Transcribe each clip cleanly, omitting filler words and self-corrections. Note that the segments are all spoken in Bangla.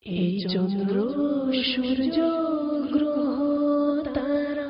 এই চন্দ্র সূর্য গ্রহ তারা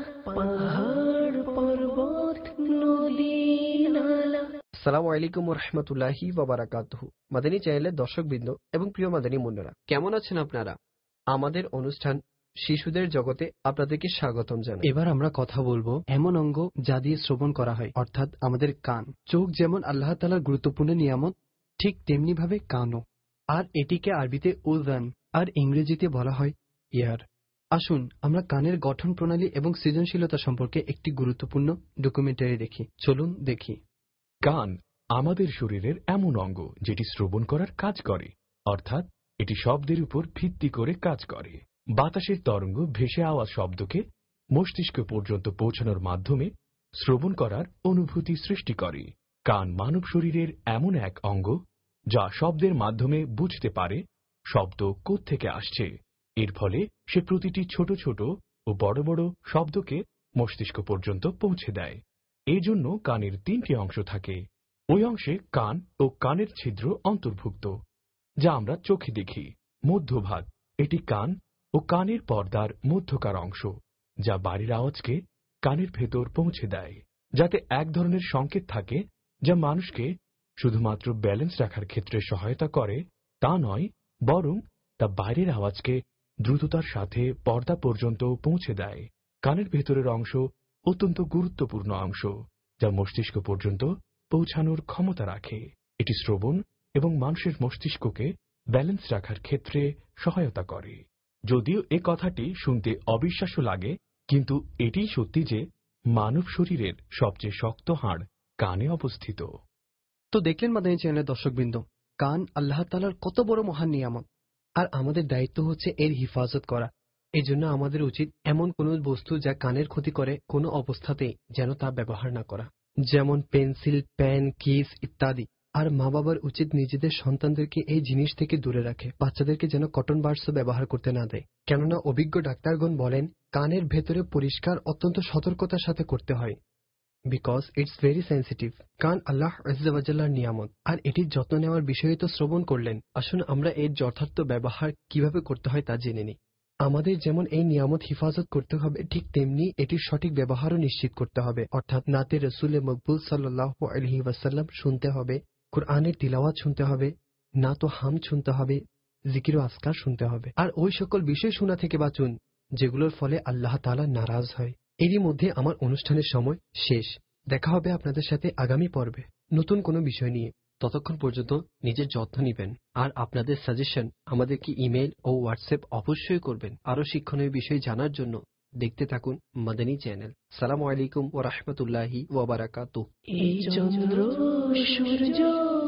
পাহাড় পর্বত নদী নালা। আসসালামু আলাইকুম ওয়া রাহমাতুল্লাহি ওয়া বারাকাতুহু। মাদানী চ্যানেলের দর্শকবৃন্দ এবং প্রিয় মাদানী মুন্নারা, কেমন আছেন আপনারা? আমাদের অনুষ্ঠান শিশুদের জগতে আপনাদেরকে স্বাগতম জানাই। এবার আমরা কথা বলবো এমন অঙ্গ যা দিয়ে শ্রবণ করা হয়, অর্থাৎ আমাদের কান। চোখ যেমন আল্লাহ তাআলার গুরুত্বপূর্ণ নিয়ামত, ঠিক তেমনি ভাবে কানও। আর এটিকে আরবিতে উযান আর ইংরেজিতে বলা হয় ইয়ার। আসুন আমরা কানের গঠন প্রণালী এবং সৃজনশীলতা সম্পর্কে একটি গুরুত্বপূর্ণ ডকুমেন্টারি দেখি। চলুন দেখি। কান আমাদের শরীরের এমন অঙ্গ যেটি শ্রবণ করার কাজ করে, অর্থাৎ এটি শব্দের উপর ভিত্তি করে কাজ করে। বাতাসের তরঙ্গ ভেসে আওয়া শব্দকে মস্তিষ্ক পর্যন্ত পৌঁছানোর মাধ্যমে শ্রবণ করার অনুভূতি সৃষ্টি করে। কান মানব শরীরের এমন এক অঙ্গ যা শব্দের মাধ্যমে বুঝতে পারে শব্দ কোত্থেকে আসছে। এর ফলে সে প্রতিটি ছোট ছোট ও বড় বড় শব্দকে মস্তিষ্ক পর্যন্ত পৌঁছে দেয়। এই জন্য কানের তিনটি অংশ থাকে। ওই অংশে কান ও কানের ছিদ্র অন্তর্ভুক্ত, যা আমরা চোখে দেখি। মধ্যভাগ, এটি কান ও কানের পর্দার মধ্যকার অংশ, যা বাড়ির আওয়াজকে কানের ভেতর পৌঁছে দেয়, যাতে এক ধরনের সংকেত থাকে যা মানুষকে শুধুমাত্র ব্যালেন্স রাখার ক্ষেত্রে সহায়তা করে তা নয়, বরং তা বাইরের আওয়াজকে দ্রুততার সাথে পর্দা পর্যন্ত পৌঁছে দেয়। কানের ভেতরের অংশ অত্যন্ত গুরুত্বপূর্ণ অংশ, যা মস্তিষ্ক পর্যন্ত পৌঁছানোর ক্ষমতা রাখে। এটি শ্রবণ এবং মানুষের মস্তিষ্ককে ব্যালেন্স রাখার ক্ষেত্রে সহায়তা করে। যদিও এ কথাটি শুনতে অবিশ্বাস্য লাগে, কিন্তু এটিই সত্যি যে মানব শরীরের সবচেয়ে শক্ত হাড় কানে অবস্থিত। তো দেখলেন মাদানী চ্যানেলের দর্শকবৃন্দ, কান আল্লাহ তাআলার কত বড় মহান নিয়ামত, আর আমাদের দায়িত্ব হচ্ছে এর হিফাজত করা। এই জন্য আমাদের উচিত এমন কোন বস্তু যা কানের ক্ষতি করে কোনো অবস্থাতেই যেন তা ব্যবহার না করা, যেমন পেন্সিল, পেন, কিস ইত্যাদি। আর মা বাবার উচিত নিজেদের সন্তানদেরকে এই জিনিস থেকে দূরে রাখে। বাচ্চাদেরকে যেন কটন বাডসও ব্যবহার করতে না দেয়, কেননা অভিজ্ঞ ডাক্তারগণ বলেন কানের ভেতরে পরিষ্কার অত্যন্ত সতর্কতার সাথে করতে হয়, বিকজ ইটস ভেরি সেন্সিটিভ। কান আল্লাহ আযজা ওয়া জাল্লার নিয়ামত, আর এটির যত্ন নেওয়ার বিষয়ে তো শ্রবণ করলেন। আসুন আমরা এর যথার্থ ব্যবহার কিভাবে করতে হয় তা জেনে নিই। আমাদের যেমন এই নিয়ামত হিফাজত করতে হবে, ঠিক তেমনি এটির সঠিক ব্যবহারও নিশ্চিত করতে হবে, অর্থাৎ নাতে রসুলে মকবুল সাল্লাল্লাহু আলাইহি ওয়াসাল্লাম শুনতে হবে, কুরআনের তিলাওয়াত শুনতে হবে, না তো হাম শুনতে হবে, জিকির ও আজকার শুনতে হবে। আর ওই সকল বিষয় শোনা থেকে বাঁচুন যেগুলোর ফলে আল্লাহ তাআলা নারাজ হয়। এরই মধ্যে আমার অনুষ্ঠানের সময় শেষ। দেখা হবে আপনাদের সাথে আগামী পর্বে নতুন কোনো বিষয় নিয়ে। ততক্ষণ পর্যন্ত নিজের যত্ন নিবেন, আর আপনাদের সাজেশন আমাদেরকে ইমেইল ও হোয়াটসঅ্যাপ অবশ্যই করবেন। আরো শিক্ষণীয় বিষয় জানার জন্য দেখতে থাকুন মাদানী চ্যানেল। আসসালামু আলাইকুম ওয়া রাহমাতুল্লাহি ওয়া বারাকাতুহু। এই চন্দ্র সূর্য